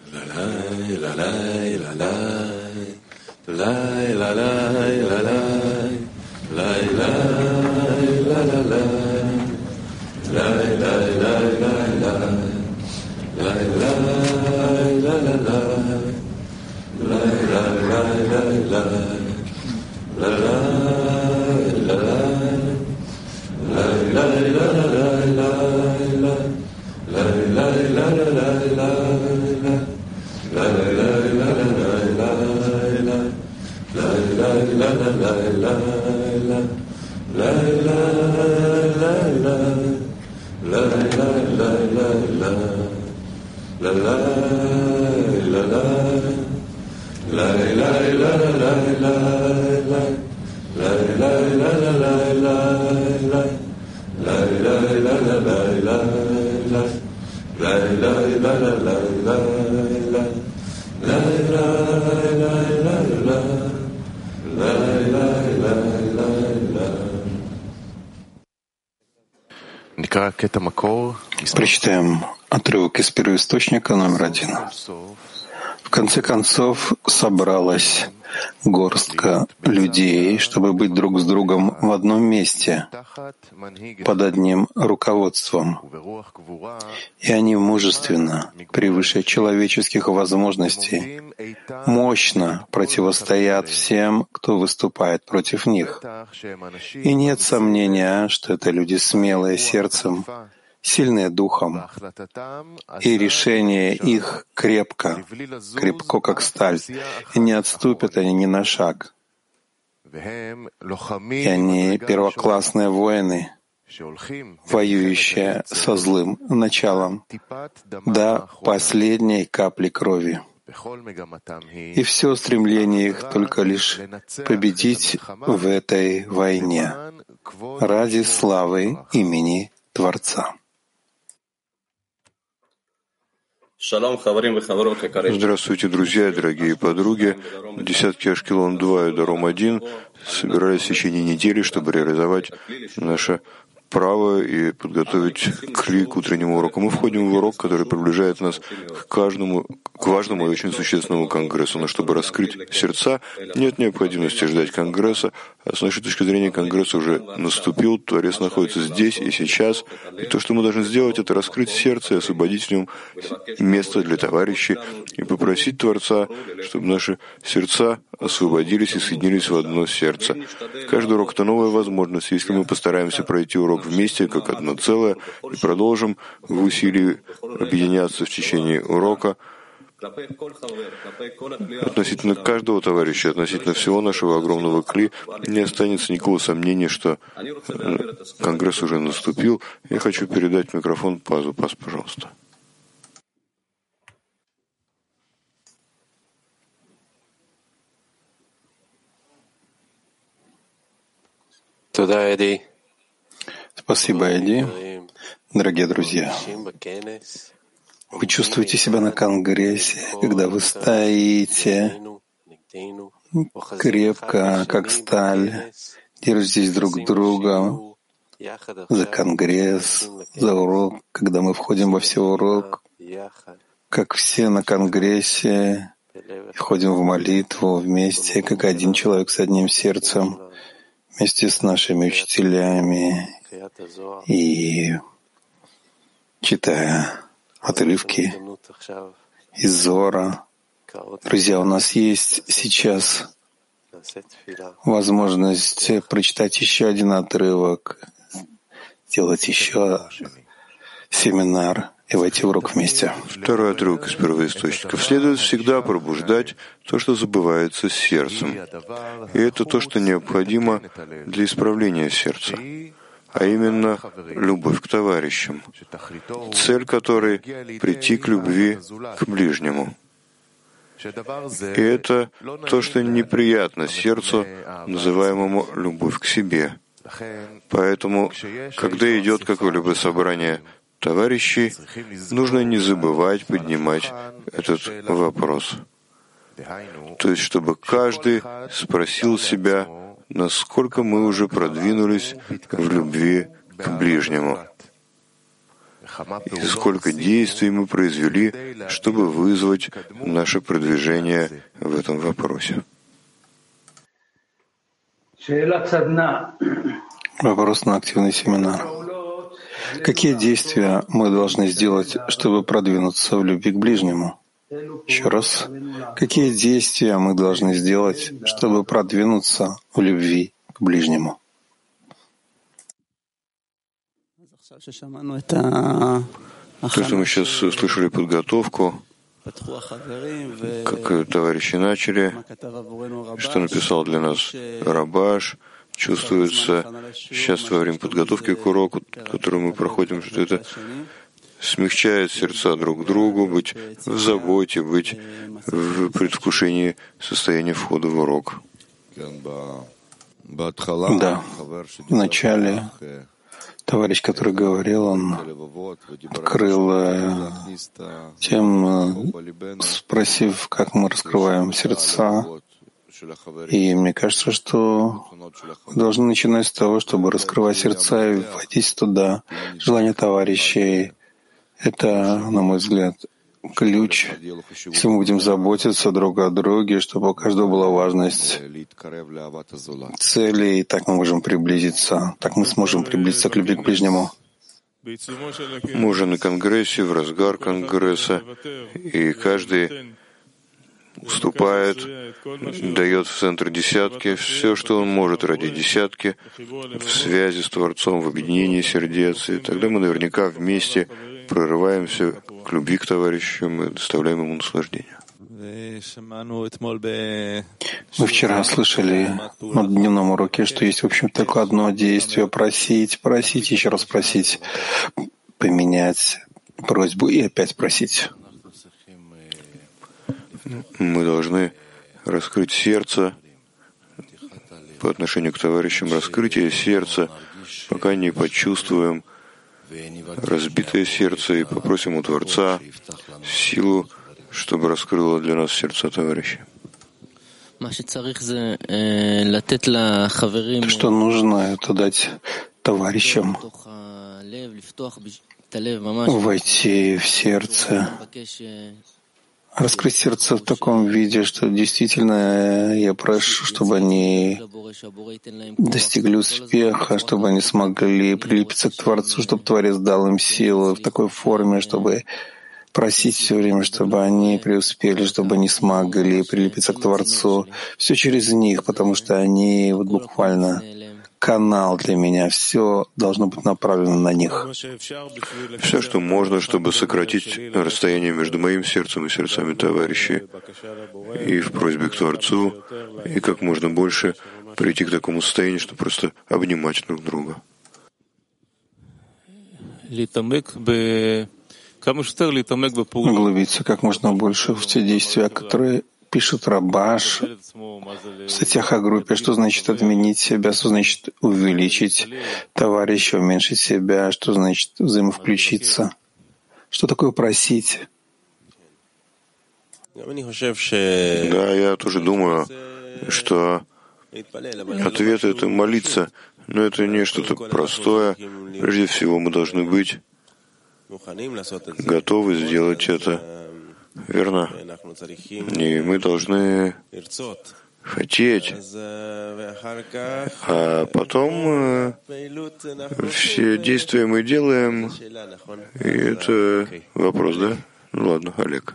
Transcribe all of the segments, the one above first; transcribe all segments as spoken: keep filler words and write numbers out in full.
Прочитаем отрывок из первоисточника номер один. В конце концов собралась горстка людей, чтобы быть друг с другом в одном месте, под одним руководством. И они мужественно, превыше человеческих возможностей, мощно противостоят всем, кто выступает против них. И нет сомнения, что это люди смелые сердцем, сильные духом, и решение их крепко, крепко как сталь, и не отступят они ни на шаг. И они первоклассные воины, воюющие со злым началом до последней капли крови. И все стремление их только лишь победить в этой войне ради славы имени Творца. Здравствуйте, друзья и дорогие подруги. Десятки Ашкелон два и Даром один собирались в течение недели, чтобы реализовать наше право и подготовить кли к утреннему уроку. Мы входим в урок, который приближает нас к каждому, к важному и очень существенному конгрессу. Но чтобы раскрыть сердца, нет необходимости ждать конгресса. А с нашей точки зрения конгресс уже наступил, Творец находится здесь и сейчас. И то, что мы должны сделать, это раскрыть сердце и освободить в нем место для товарищей и попросить Творца, чтобы наши сердца освободились и соединились в одно сердце. Каждый урок — это новая возможность. Если мы постараемся пройти урок вместе, как одно целое, и продолжим в усилии объединяться в течение урока, относительно каждого товарища, относительно всего нашего огромного кли, не останется никакого сомнения, что конгресс уже наступил. Я хочу передать микрофон Пазу. Паз, пожалуйста. Спасибо, Эдди. Дорогие друзья, вы чувствуете себя на конгрессе, когда вы стоите крепко, как сталь, держитесь друг друга за конгресс, за урок, когда мы входим во все урок, как все на конгрессе, входим в молитву вместе, как один человек с одним сердцем, вместе с нашими учителями и читая отрывки из Зора. Друзья, у нас есть сейчас возможность прочитать еще один отрывок, сделать еще семинар и войти в урок вместе. Второй отрывок из первоисточников. Следует всегда пробуждать то, что забывается сердцем. И это то, что необходимо для исправления сердца, а именно любовь к товарищам, цель которой — прийти к любви к ближнему. И это то, что неприятно сердцу, называемому любовь к себе. Поэтому, когда идет какое-либо собрание товарищей, нужно не забывать поднимать этот вопрос. То есть, чтобы каждый спросил себя, насколько мы уже продвинулись в любви к ближнему. и сколько действий мы произвели, чтобы вызвать наше продвижение в этом вопросе. Вопрос на активный семинар. Какие действия мы должны сделать, чтобы продвинуться в любви к ближнему? Еще раз. Какие действия мы должны сделать, чтобы продвинуться в любви к ближнему? То, что мы сейчас услышали подготовку, как товарищи начали, что написал для нас Рабаш, чувствуется сейчас во время подготовки к уроку, который мы проходим, что это смягчает сердца друг к другу, быть в заботе, быть в предвкушении состояния входа в урок. Да, вначале товарищ, который говорил, он открыл тем, спросив, как мы раскрываем сердца. И мне кажется, что мы должны начинать с того, чтобы раскрывать сердца и вводить туда желания товарищей. Это, на мой взгляд, ключ. Если мы будем заботиться друг о друге, чтобы у каждого была важность цели, и так мы можем приблизиться, так мы сможем приблизиться к любви к ближнему. Мы уже на конгрессе, в разгар конгресса, и каждый уступает, дает в центр десятки, все, что он может ради десятки, в связи с Творцом, в объединении сердец, и тогда мы наверняка вместе прорываемся к любви к товарищу, мы доставляем ему наслаждение. Мы вчера слышали на дневном уроке, что есть, в общем, только одно действие — просить, просить, еще раз просить, поменять просьбу и опять просить. Мы должны раскрыть сердце по отношению к товарищам, раскрытие сердца, пока не почувствуем разбитое сердце, и попросим у Творца силу, чтобы раскрыло для нас сердца товарищей. Что нужно, это дать товарищам войти в сердце, раскрыть сердце в таком виде, что действительно я прошу, чтобы они достигли успеха, чтобы они смогли прилепиться к Творцу, чтобы Творец дал им силу в такой форме, чтобы просить все время, чтобы они преуспели, чтобы они смогли прилепиться к Творцу. Все через них, потому что они вот буквально канал для меня, все должно быть направлено на них. Все, что можно, чтобы сократить расстояние между моим сердцем и сердцами товарищей, и в просьбе к Творцу, и как можно больше прийти к такому состоянию, чтобы просто обнимать друг друга. Углубиться как можно больше в те действия, которые пишет Рабаш в статьях о группе, что значит отменить себя, что значит увеличить товарища, уменьшить себя, что значит взаимовключиться, что такое просить. Да, я тоже думаю, что ответ — это молиться, но это не что-то простое. Прежде всего мы должны быть готовы сделать это. Верно. И мы должны хотеть, а потом э, все действия мы делаем, и это вопрос, да? Ну ладно, Олег.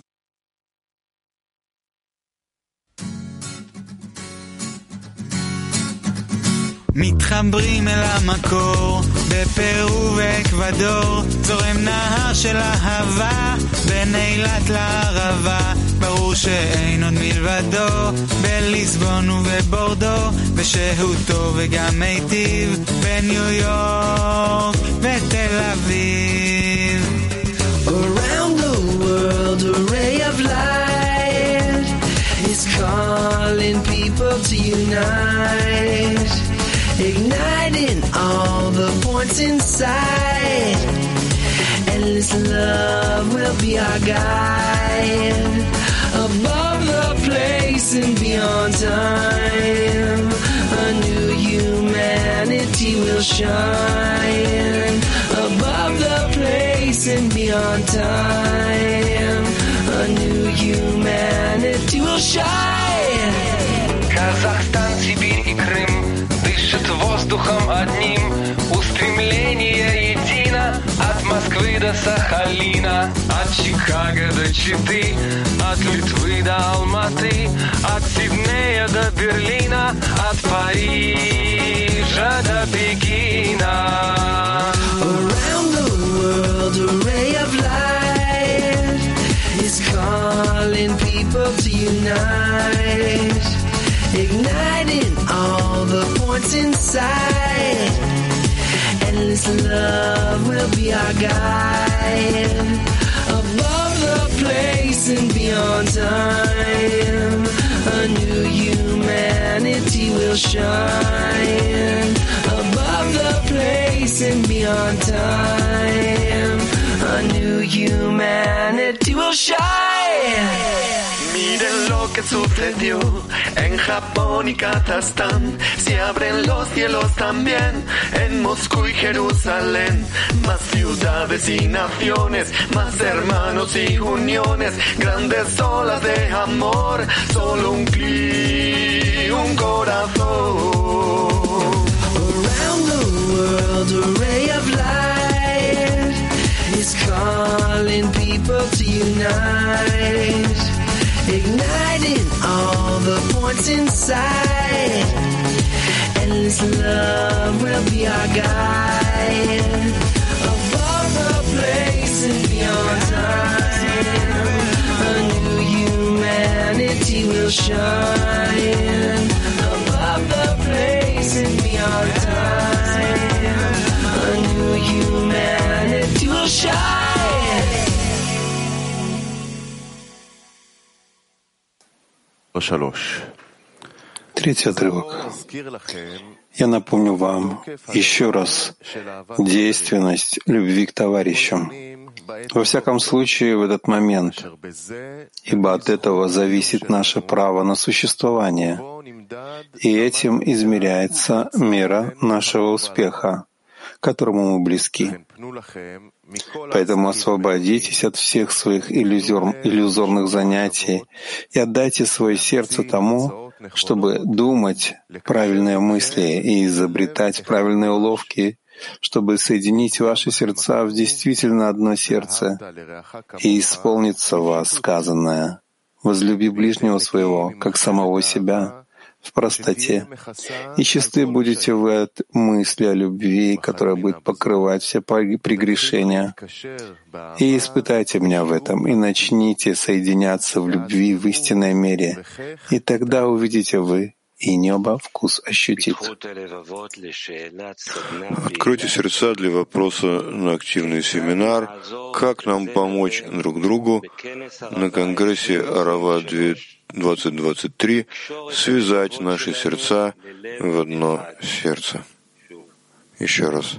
מתחברים אל המקור, בפרו ואקוודור, זורם נהר של אהבה, בין אילת לערבה, ברור שאין עוד מלבדו, בליסבון ובבורדו, בשהותו וגם מיטיב, בניו יורק ותל אביב. Around the world a ray of light is calling people to unite, igniting all the points inside. Endless love will be our guide, above the place and beyond time. A new humanity will shine, above the place beyond time. A new humanity will shine. Казахстан, Сибирь и Крым дышат воздухом одним. Устремление едино от Москвы до Сахалина, от Чикаго до Читы, от Литвы до Алматы, от Сиднея до Берлина, от Парижа до Пекина. Around the world, a ray of light is calling people to unite, igniting all the points inside. Endless love will be our guide, above the place and beyond time. A new humanity will shine, above the place and beyond time. A new humanity will shine. Miren lo que sucedió en Japón y Kazajstán. Se abren los cielos también en Moscú y Jerusalén. Más ciudades y naciones, más hermanos y uniones. Grandes olas de amor, solo un clic, un corazón. Around the world, a ray of light is calling people to unite, igniting all the points inside. Endless love will be our guide, above the place and beyond time. A new humanity will shine, above the place and beyond time. A new humanity will shine. Третий отрывок. Я напомню вам еще раз действенность любви к товарищам. Во всяком случае, в этот момент, ибо от этого зависит наше право на существование, и этим измеряется мера нашего успеха, к которому мы близки. Поэтому освободитесь от всех своих иллюзор, иллюзорных занятий и отдайте свое сердце тому, чтобы думать правильные мысли и изобретать правильные уловки, чтобы соединить ваши сердца в действительно одно сердце, и исполнится в вас сказанное: «Возлюби ближнего своего, как самого себя», в простоте, и чисты будете вы от мысли о любви, которая будет покрывать все прегрешения. И испытайте меня в этом, и начните соединяться в любви в истинной мере, и тогда увидите вы, и небо вкус ощутит. Откройте сердца для вопроса на активный семинар «Как нам помочь друг другу» на Конгрессе Арава двадцать двадцать три связать наши сердца в одно сердце. Еще раз.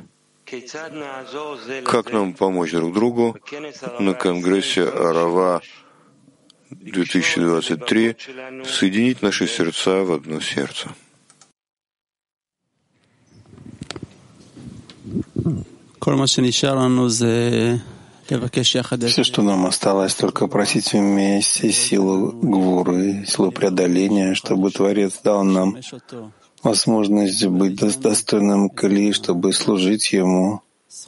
Как нам помочь друг другу на Конгрессе Арава две тысячи двадцать три соединить наши сердца в одно сердце? Все, что нам осталось, только просить вместе силу гвуры, силу преодоления, чтобы Творец дал нам возможность быть достойным Кли, чтобы служить Ему,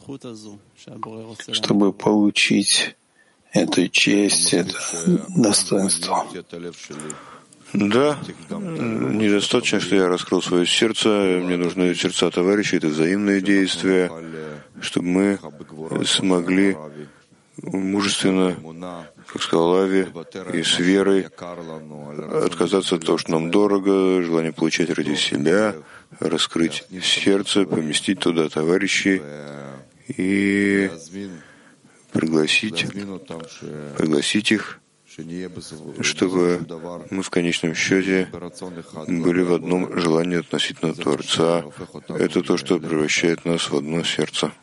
чтобы получить эту честь, это достоинство. Да, недостаточно, что я раскрыл свое сердце, мне нужны сердца товарищей, это взаимные действия, чтобы мы смогли мужественно, как сказал Ави, и с верой отказаться от того, что нам дорого, желание получать ради себя, раскрыть сердце, поместить туда товарищей и пригласить, пригласить их, чтобы мы в конечном счете были в одном желании относительно Творца. Это то, что превращает нас в одно сердце.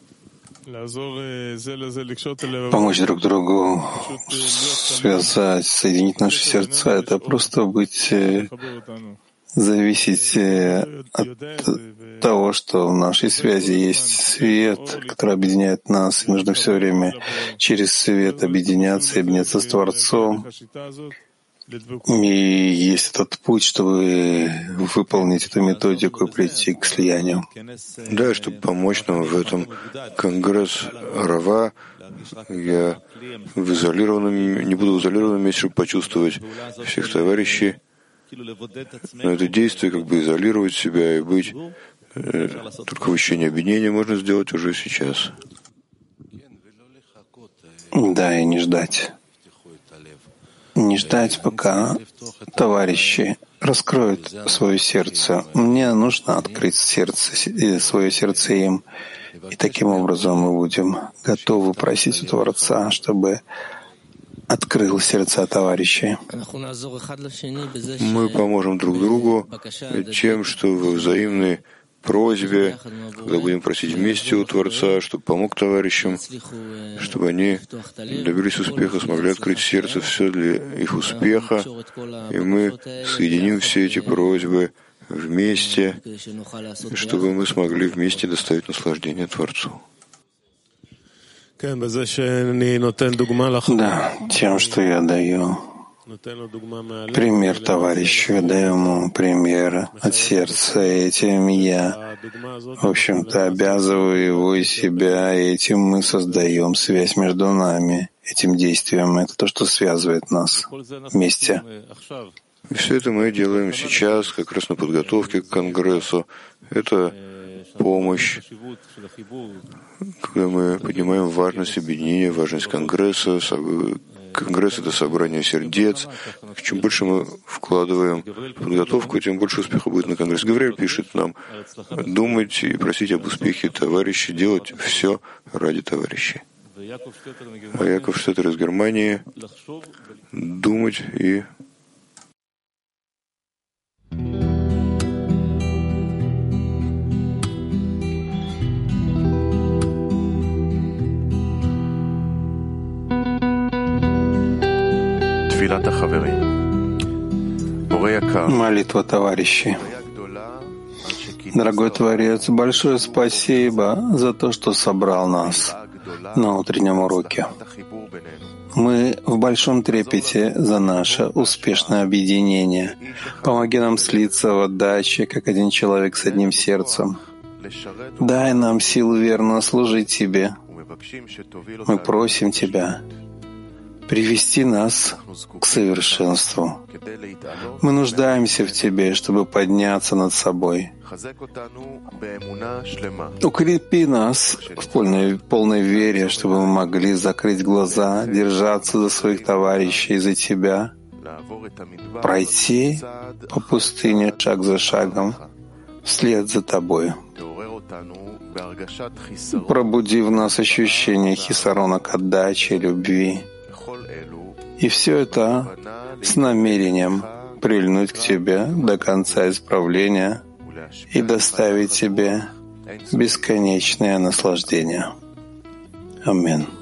Помочь друг другу, связать, соединить наши сердца — это просто быть зависеть от того, что в нашей связи есть свет, который объединяет нас, и нужно все время через свет объединяться, объединяться с Творцом. И есть этот путь, чтобы выполнить эту методику и прийти к слиянию. Да, чтобы помочь нам в этом. Конгресс Рава, я в изолированном, не буду в изолированном месте, чтобы почувствовать всех товарищей. Но это действие, как бы изолировать себя и быть э, только в ощущении объединения, можно сделать уже сейчас. Да, и не ждать. Не ждать, пока товарищи раскроют свое сердце. Мне нужно открыть сердце, свое сердце им, и таким образом мы будем готовы просить у Творца, чтобы открыл сердца товарищей. Мы поможем друг другу тем, что во взаимной просьбе, когда будем просить вместе у Творца, чтобы помог товарищам, чтобы они добились успеха, смогли открыть сердце, все для их успеха, и мы соединим все эти просьбы вместе, чтобы мы смогли вместе доставить наслаждение Творцу. Да, тем, что я даю пример товарищу, я даю ему пример от сердца, и этим я, в общем-то, обязываю его и себя, и этим мы создаем связь между нами, этим действием. Это то, что связывает нас вместе. И все это мы делаем сейчас, как раз на подготовке к Конгрессу. Это помощь, когда мы поднимаем важность объединения, важность Конгресса. Конгресс — это собрание сердец. Чем больше мы вкладываем в подготовку, тем больше успеха будет на Конгрессе. Гавриэль пишет нам думать и просить об успехе товарищей, делать все ради товарищей. А Яков Штеттер из Германии думать и молитва товарищей. Дорогой Творец, большое спасибо за то, что собрал нас на утреннем уроке. Мы в большом трепете за наше успешное объединение. Помоги нам слиться в отдаче, как один человек с одним сердцем. Дай нам силу верно служить Тебе. Мы просим Тебя привести нас к совершенству. Мы нуждаемся в Тебе, чтобы подняться над собой. Укрепи нас в полной, полной вере, чтобы мы могли закрыть глаза, держаться за своих товарищей, за Тебя, пройти по пустыне шаг за шагом, вслед за Тобой. Пробуди в нас ощущение хисарона к отдаче, любви. И все это с намерением прильнуть к Тебе до конца исправления и доставить Тебе бесконечное наслаждение. Аминь.